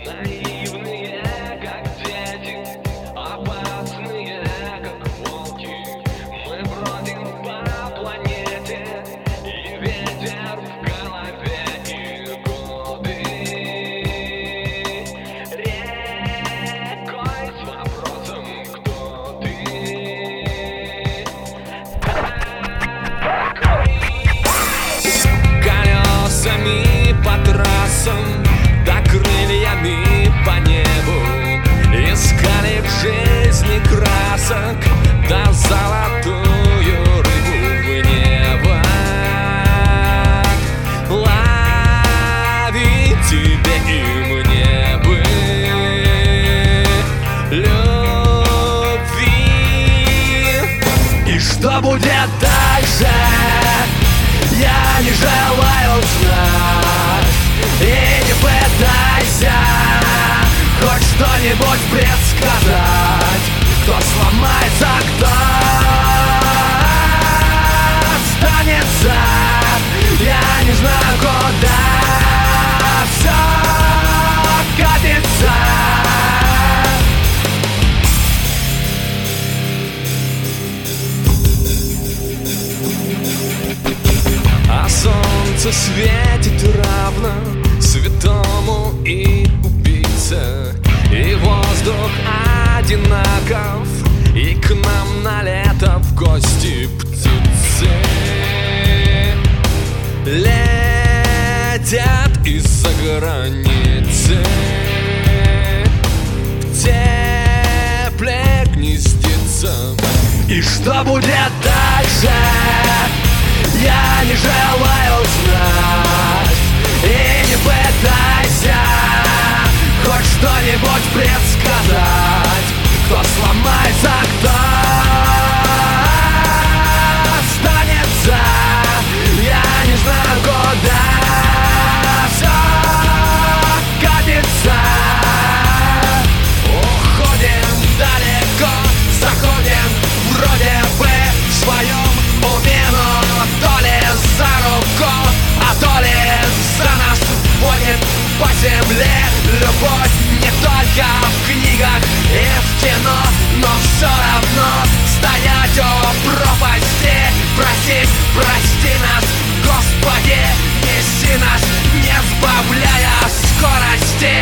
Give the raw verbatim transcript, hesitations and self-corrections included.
Наивные, как дети, опасные, как волки. Мы бродим по планете, и ветер в голове, и годы рекой с вопросом, кто ты такой. Колесами по трассам, да крыльями по небу, искали в жизни красок, да золотую рыбу в небо. Ловить тебе и мне бы любви. И что будет дальше, я не желаю знать. И не пытайся хоть что-нибудь предсказать. Кто сломается, кто останется, я не знаю, куда все катится. А солнце светит равно святому и убийце, и воздух одинаков, и к нам на лето в гости птицы летят из-за границы. В тепле гнездится. И что будет дальше, я не желаю знать. И не пытайся хоть что-нибудь предсказать. Кто сломается, кто останется, я не знаю, куда все катится. Уходим далеко, заходим вроде бы в своем уме, но то ли за руку, а то ли за нас водит по земле любовь. Не только в книгах и в кино, но все равно стоять у пропасти, просить, прости нас, Господи, неси нас, не сбавляя скорости.